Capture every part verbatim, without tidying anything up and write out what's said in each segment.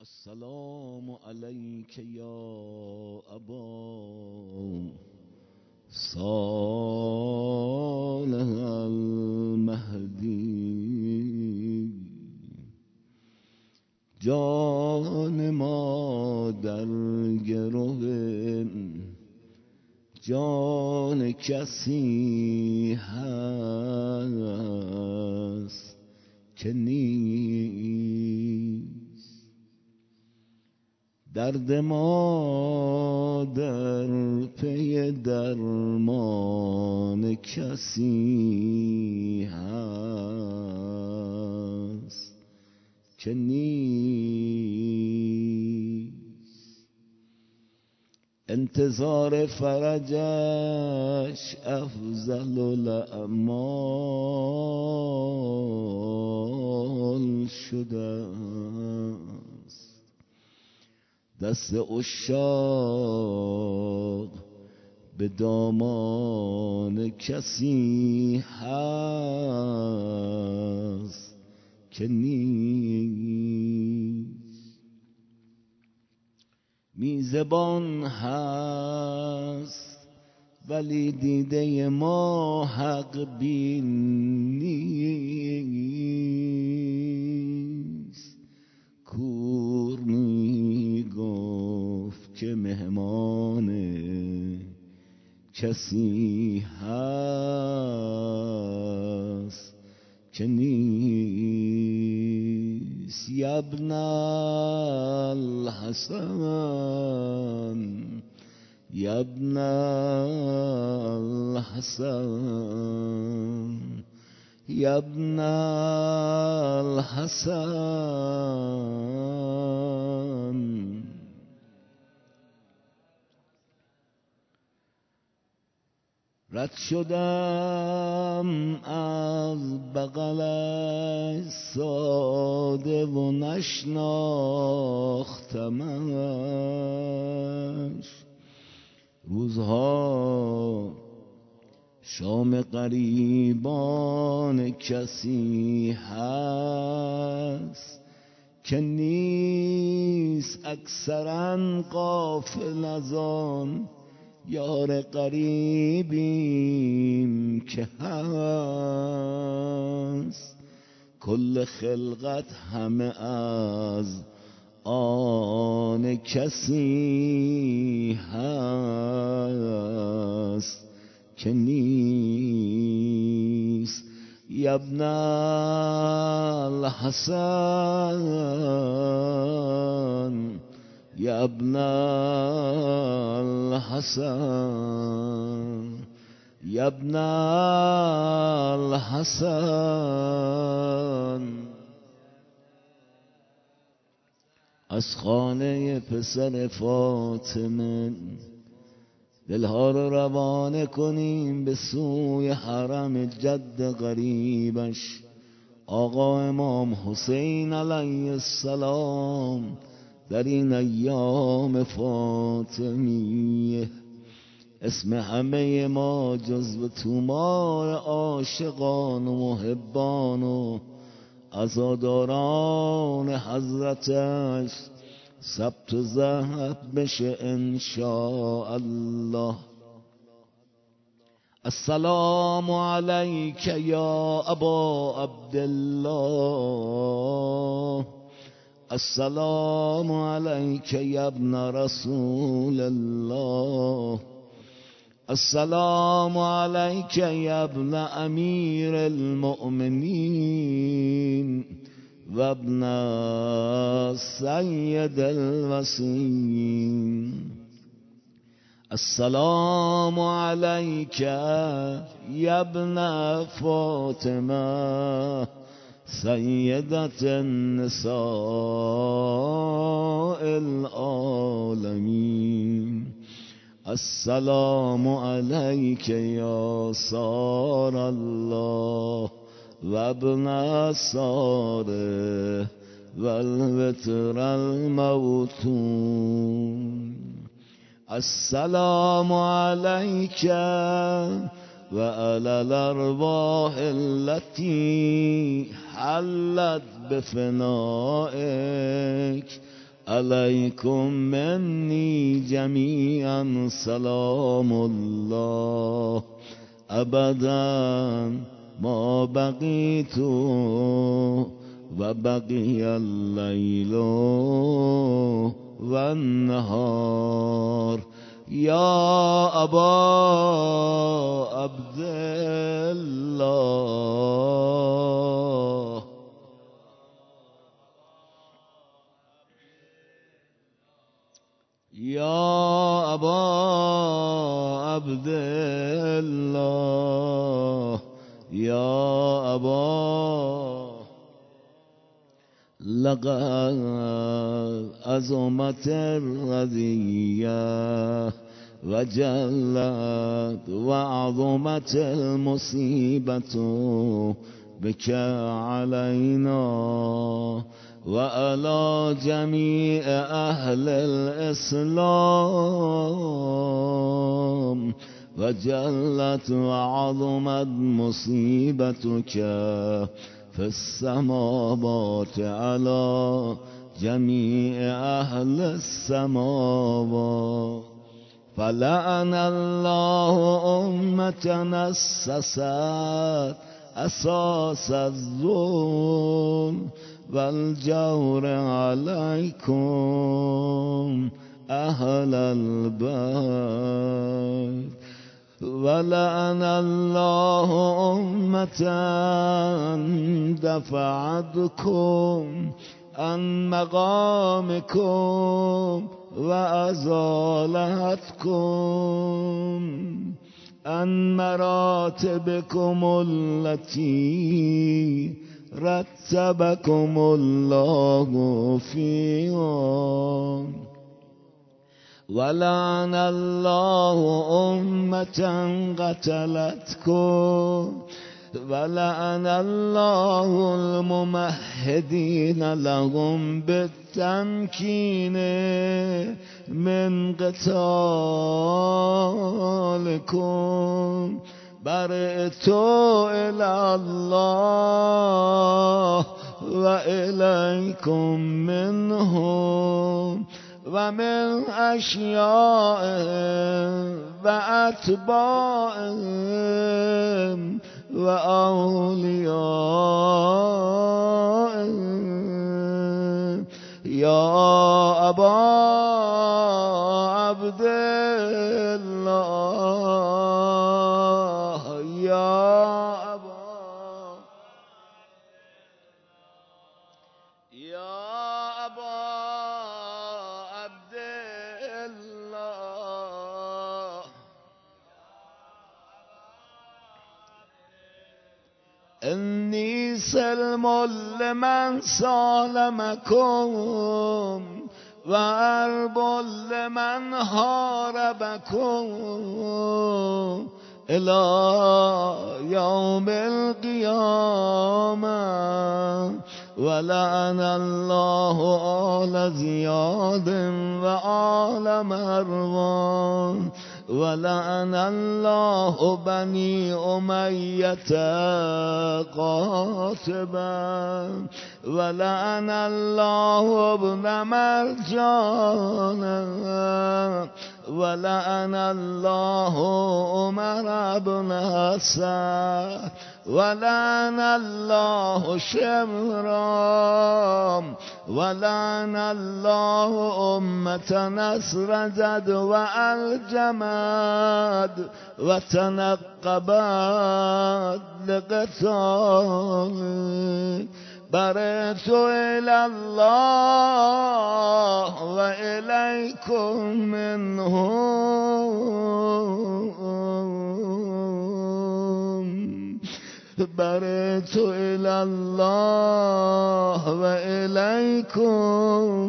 السلام علیک یا ابا صالح المهدی. جان ما در گرو جان کسی هست که نیست. درد ما در پی درمان کسی هست که نیست. انتظار فرجش افضل الاعمال شده، دست عشاق به دامان کسی هست که نیست. میزبان هست ولی دیده ما حق بین نیست. کور می گفت که مهمان کسی هست که نیست. یبن الحسن یبن الحسن یبن الحسن. رد شدم از بغلش ساده و نشناختمش. روزها شام غریبان کسی هست که نیست. اکثرا غافل از آن یار غریبیم که هست. کل خلقت همه از آن کسی هست که نیست. یبن الحسن یبن الحسن یبن الحسن. از خانه پسر فاطمه دلها رو روانه کنیم به سوی حرم جد غریبش آقا امام حسین علیه السلام در این ایام فاطمیه. اسم همه ما جزو تومار عاشقان و محبان و عزاداران حضرتش ثبت و ضبط بشه انشاءالله. السلام علیک یا ابا عبدالله السلام علیک یا ابن رسول الله السلام علیک یا ابن امیر المؤمنین و ابن سید الوصیین. السلام علیک یا ابن فاطمه سیدت النساء العالمین. السلام علیک یا سار الله و ابن ساره و الوتر الموتون. السلام علیک و علی الارواح التي حلت بفنائك علیکم منی جمیعا سلام الله ابدا ما بقیت و بقی اللیل و النهار یا ابا عبدالله یا ابا عبدالله یا ابا لقد عظمت الرضیه و جلت و عظمت المصیبت بک علینا و علی جمیع اهل الاسلام و جلت و عظمت مصیبتک فی السماوات علی جمیع اهل السماوات فلعن الله امة نسست اساس الظلم والجور علیکم اهل البیت ولعن الله امة دفعتكم عن مقامكم و ازالتكم عن مراتبكم التي رتبكم الله فيها ولعن الله أمة قتلتكم ولعن الله الممهدين لهم بالتمكين من قتالكم برئت إلى الله وإليكم منهم ومن أشيائهم وأتباعهم وأوليائهم يا أبا عبد الله يا أبا يا أبا عبد الله إني سلم لمن سالمكم وأرب لمن حاربكم إلى يوم القيامة ولعن الله آل زياد وآل مروان ولعن الله بني أمية قاتبا ولعن الله ابن مرجان ولعن الله عمر بن حسن ولعن الله شمرام ولعن الله أمة نصر جد والجماد وتنقبت لقتال برئت إلى الله وإليكم منهم برئت إلى الله وإليكم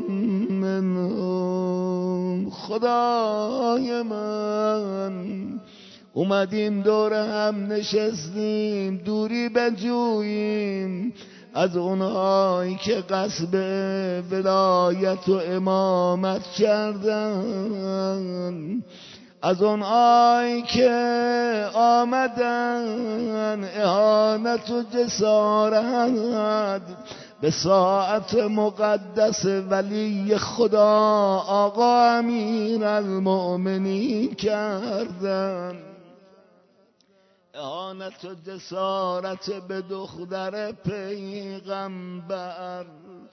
منهم. خدای من اومدیم دور هم نشستیم دوری بجوییم از اونهایی که قصد ولایت و امامت کردن، از اونهایی که آمدن اهانت و جسارت به ساعت مقدس ولی خدا آقا امیر المؤمنین کردن. اهانت و جسارت به دختر پیغمبر.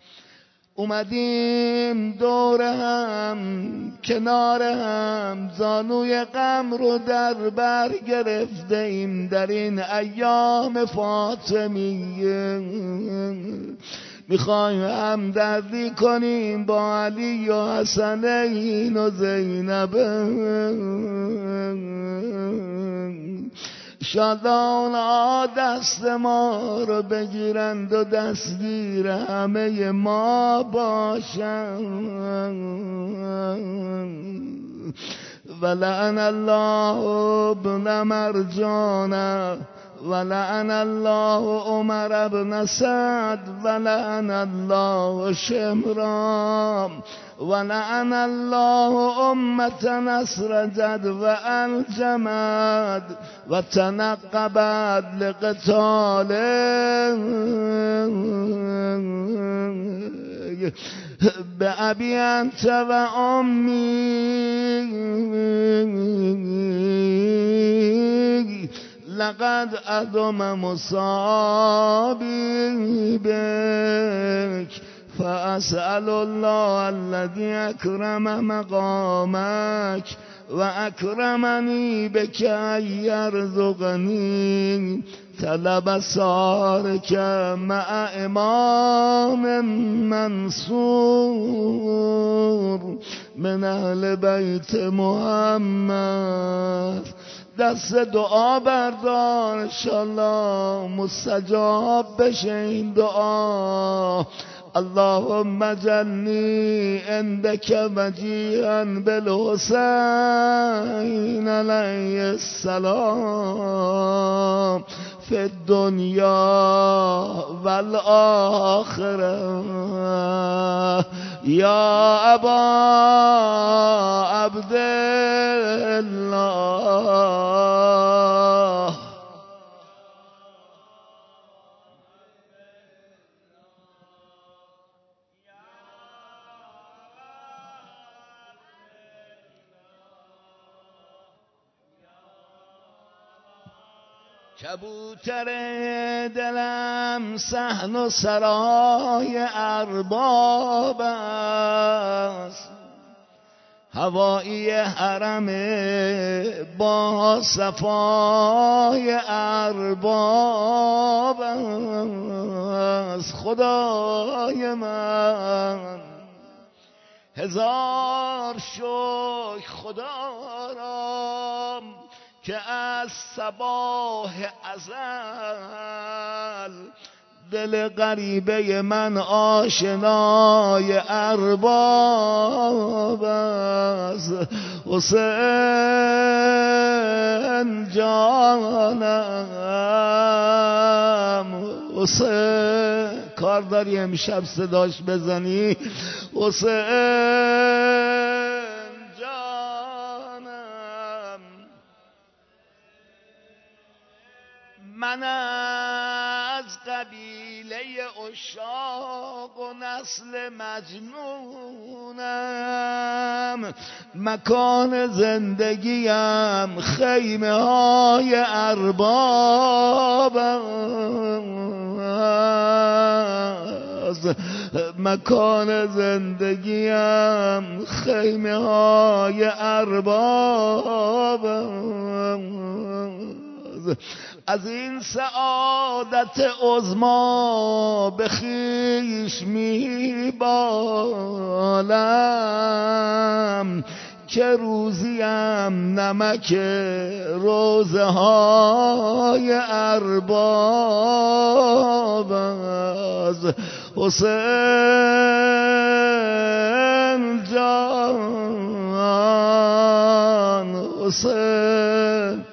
اومدیم دور هم کنار هم زانوی غم رو در بر گرفته ایم در این ایام فاطمیه. میخوایم همدردی کنیم با علی و حسنین و زینب. شادانا دست ما رو بگیرند و دستگیر همه ما باشند. ولعن الله ابن مرجان ولعن الله عمر ابن سعد ولعن الله شمران ولعن الله أمة نسرجت وأنجمت وتنقبت لقتاله بأبي أنت وأمي لقد أدم مصابي بك فأسأل الله الذي أكرم مقامك وأكرمني بك أن يرزقني طلب سارك مع إمام منصور من أهل بيت محمد. دست دعا بردار انشالله مستجاب بشه این دعا. اللهم اجعلني عندك وجيها بالحسين عليه السلام في الدنيا والآخرة يا أبا عبد الله. کبوتر دلم صحن و سرای ارباب است، هوایی حرم با صفای ارباب است. خدای من هزار شکر خدا را که از صباح ازل دل غریبه من آشنای ارباب است. حسین جانم حسین، کار داری امشب صداش بزنی؟ حسین من از قبیله عشاق و نسل مجنونم، مکان زندگیم خیمه های ارباب است. مکان زندگیم خیمه های ارباب است. از این سعادت عظما به خویش میبالم که روزیم نمک روزه های ارباب است. حسین جان حسین،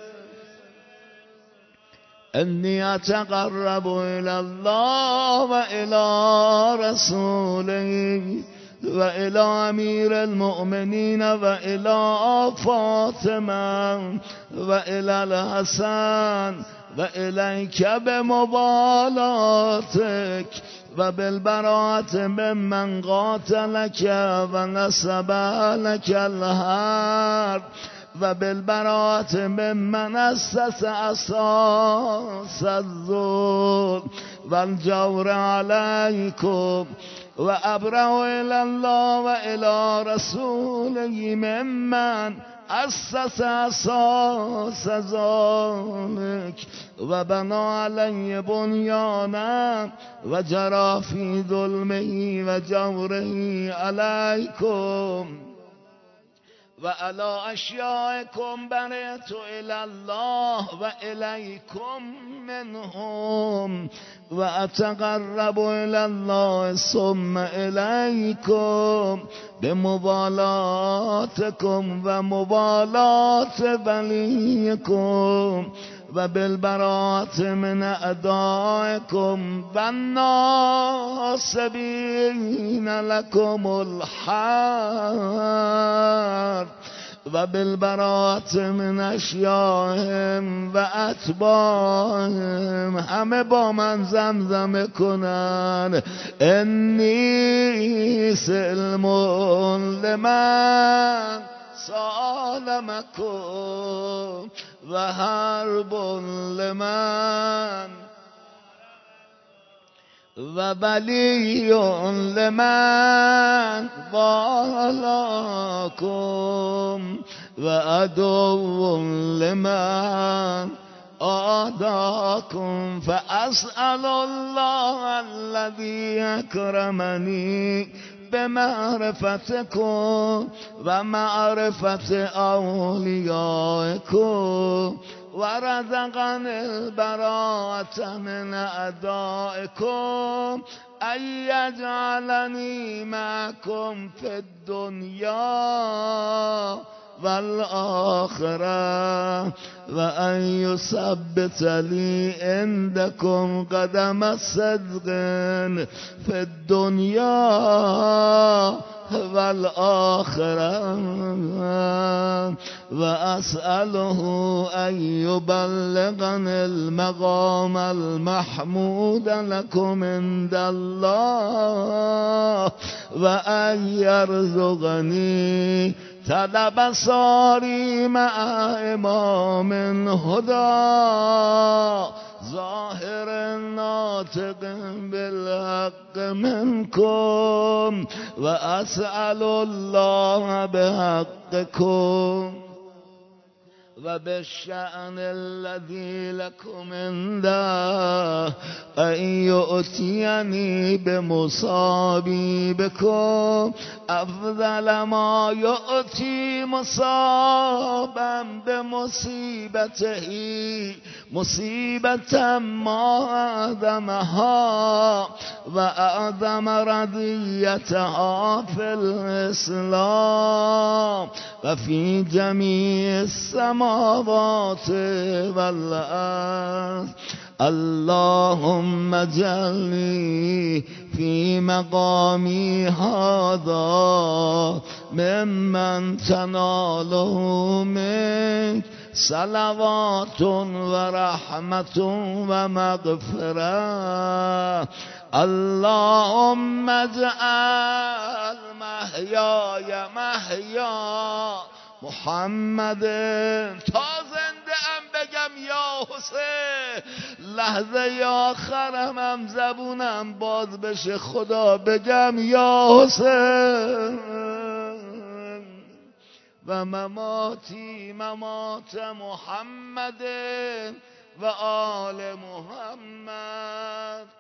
انی اتقرب الى الله و الى رسوله و الى امیر المؤمنین و الى فاطمه و الى الحسن و الیک بمبالاتک و بالبراءت ممن قاتلک و نصب لک الحرب و بالبراءت ممن اسس اساس الظلم و الجور علیکم و ابرأ الی الله و الی رسوله ممن اسس اساس ذلک و بنا علی بنیانا و جرى فی ظلمه و جوره علیکم و علی اشیائکم برئت الی الله و الیکم منهم و اتقرب الی الله ثم الیکم بموالاتکم و موالات ولیکم و بالبراءت من اعدائکم و الناصبین لکم الحرب و بالبراءت من اشیائهم و اتباعهم. همه با من زمزمه کنن انی سلم لمن سالمکم و حرب لمن و ولی لمن والاکم و عدو لمن عاداکم فاسأل الله الذی اکرمنی بمعرفتکم و معرفت اولیائکم و رزقنی البراءة من اعدائکم ان یجعلنی معکم فی الدنیا والآخرة و ان یثبت لی عندکم قدم صدق فی الدنیا والآخرة و اسأله ان یبلغنی المقام المحمود لکم عند الله و ان یرزقنی طلب ساری مع امام هدی ظاهر ناطق بالحق منکم و اسأل الله بحقکم و بالشأن الذی لکم عنده ان یؤتینی بمصابی بکم افضل ما یؤتی مصابا بمصیبته مصیبتا ما اعظمها و اعظم رضیتها فی الاسلام و فی جمیع السماوات والارض. اللهم اجعلنی فی مقامی هذا ممن تناله منک صلوات و رحمت و مغفرة. اللهم اجعل محیای محیا محمد. تا زنده ام بگم یا حسین، لحظه آخرم هم زبونم باز بشه خدا بگم یا حسین. و مماتی ممات محمد و آل محمد.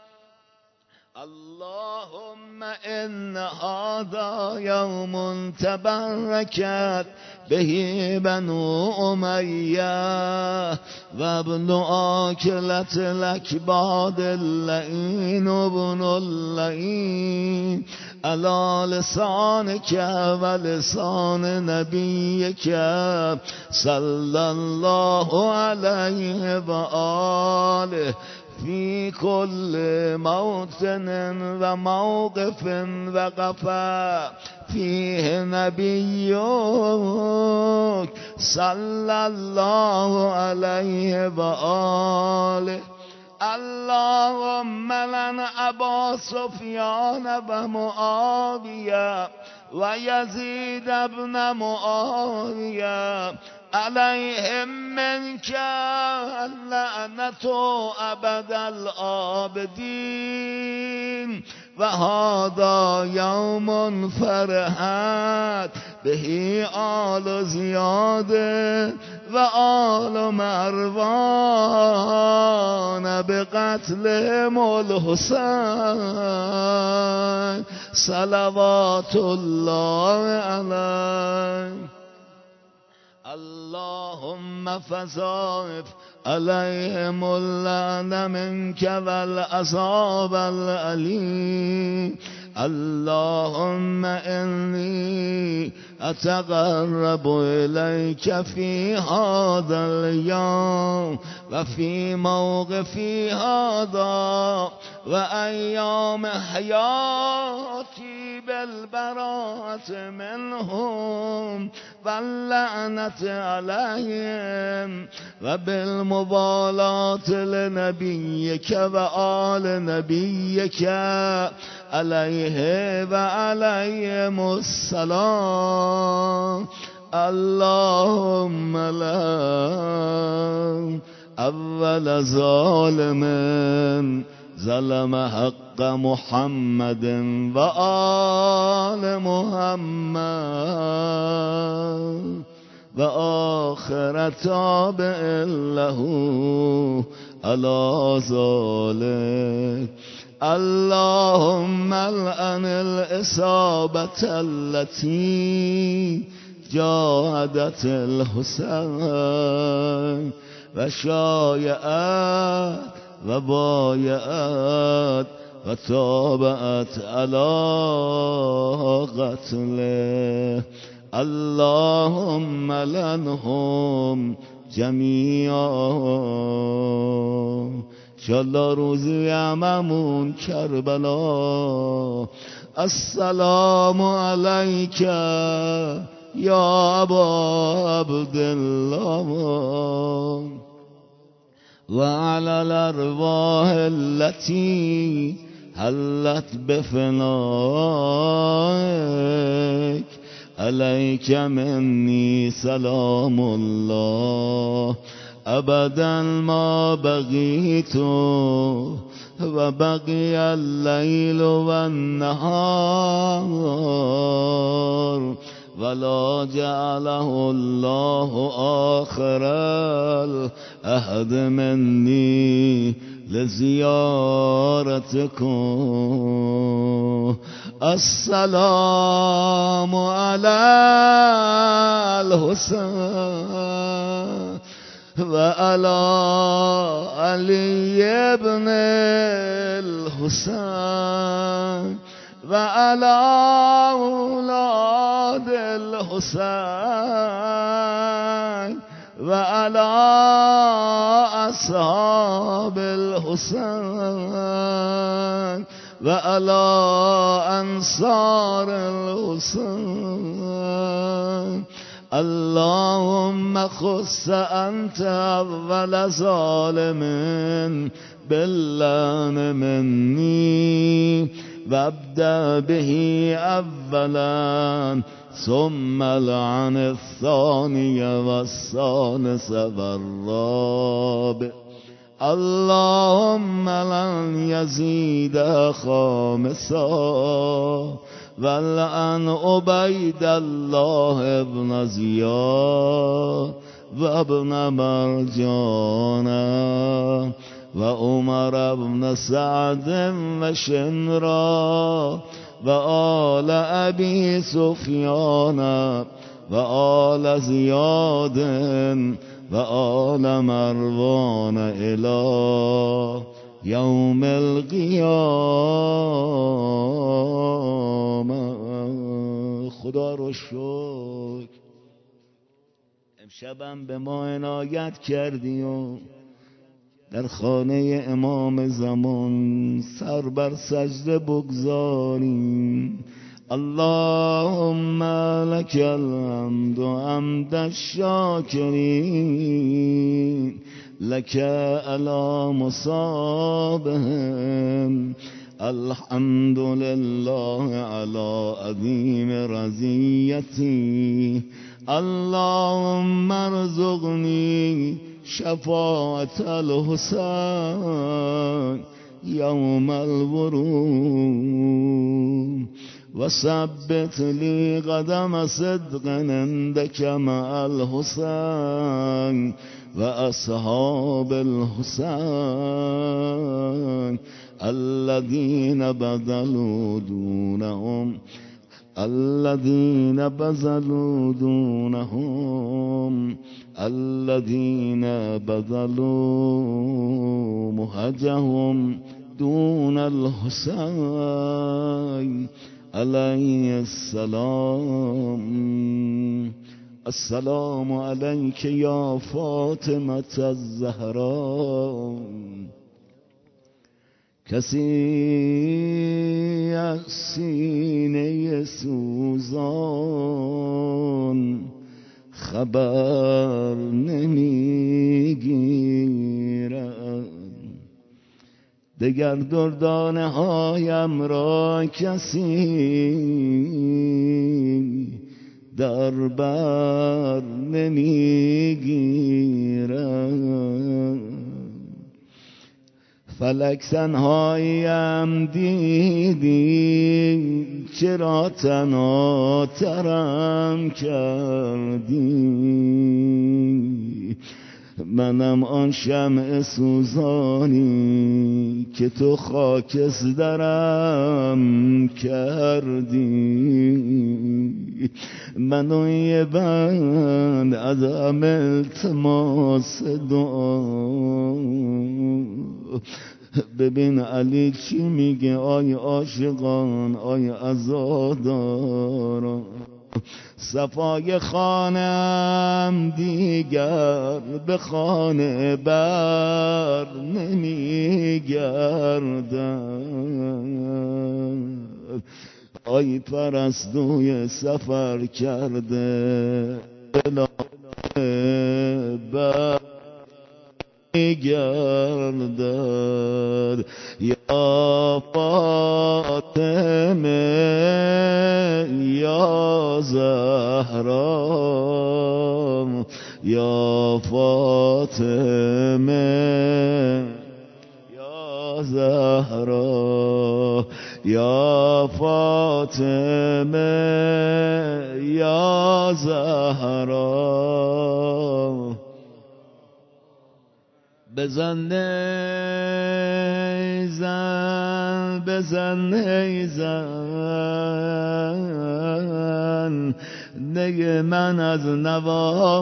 اللهم ان هذا یوم تبرکت به بنو امیه و ابن آکلت الاکباد اللعین ابن اللعین علی لسانک و لسان نبیک صلی الله علیه و آله فی کل موطن و موقف وقف فیه نبیک صلی الله علیه و آله. اللهم لن ابا سفیان و معاویه و یزید ابن معاویه علیهم منک اللعنة ابد الآبدین و هذا یوم فرحت به آل زیاده و آل مروان بقتلهم الحسین صلوات الله علیه. اللهم فصائف عليهم اللعن منك والعذاب الأليم. اللهم إني أتقرب إليك في هذا اليوم وفي موقفي هذا وأيام حياتي بالبراءة منهم واللعنة عليهم وبالمبالاة لنبيك وآل نبيك عليه وعليهم السلام. اللهم لا أول ظالم ظلم حق محمد وآل محمد وآخر تابع له على ذلك. اللهم العن الإصابة التي جاهدت الحسين وشايعت وبايعت وتابعت على قتله. اللهم لعنهم جميعا. انشالله روزی هممون کربلا. السلام علیک یا ابا عبدالله و علی الارواح التي حلت بفنائك علیک منی سلام الله ابدا ما بقیت و بقی اللیل و النهار ولا جعله الله آخر العهد مني لزيارتكم. السلام على الحسين وعلى علي بن الحسين وعلى أولاد الحسين وعلى أصحاب الحسين وعلى أنصار الحسين. اللهم خص أنت أول ظالم باللعن مني وابدأ به أولا ثم العن الثاني والثالث والرابع. اللهم لن يزيد خامسا والعن عبيد الله ابن زياد وابن مرجانا وعمر بن سعد وشمرا وآل أبي سفيان وآل زياد وآل مروان إلى يوم القيامة. خدا رو شکر امشبم به ما عنایت کردی و در خانه امام زمان سر بر سجده بگذاریم. اللهم لك الحمد حمد الشاکرین لك على مصابهم. الحمد لله على عظيم رزيتي. اللهم ارزقني شفاعة الحسين يوم الورود، وثبت لي قدم صدق عندك مع الحسين وأصحاب الحسين الذين بذلوا دونهم الذين بذلوا دونهم الذين بذلوا مهجهم دون الحسين عليه السلام. السلام عليك يا فاطمة الزهراء. کسی از سینه سوزان خبر نمیگیرد، دگر دردانه هایم را کسی در بر نمیگیرد. فلک تنهاییم دیدی، چرا تنها ترم کردی؟ منم آن شمع سوزانی که تو خاکسترم کردی. منو یه بند از همه التماس دعا. ببین علی چی میگه، آی عاشقان، آی عزاداران. صفای خانم دیگر به خانه بر نمیگردد. آی پرستوی سفر کرده بر گردد. یا فاطمه یا زهرا، یا فاطمه یا زهرا، یا فاطمه یا زهرا. بزن نیزن، بزن نیزن، نگ من از نوا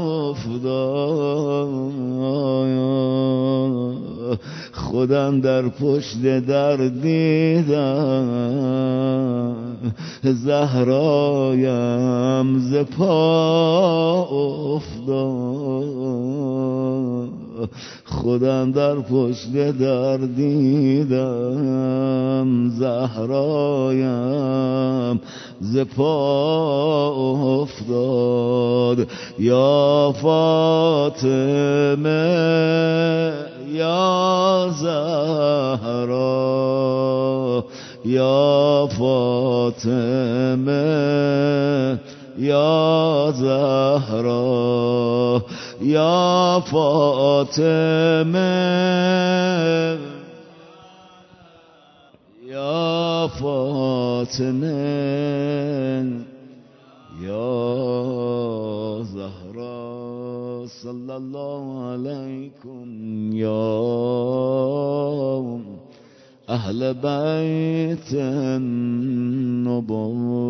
افتاد. خودم در پشت در دیدم، زهرایم ز پا افتاد. خودم در پشت در دیدم، زهرایم ز پا افتاد. یا فاطمه یا زهرا، یا فاطمه یا زهرا، یا فاطمه یا فاطمه یا زهرا. صلی الله علیکم یا اهل بیت النبوة.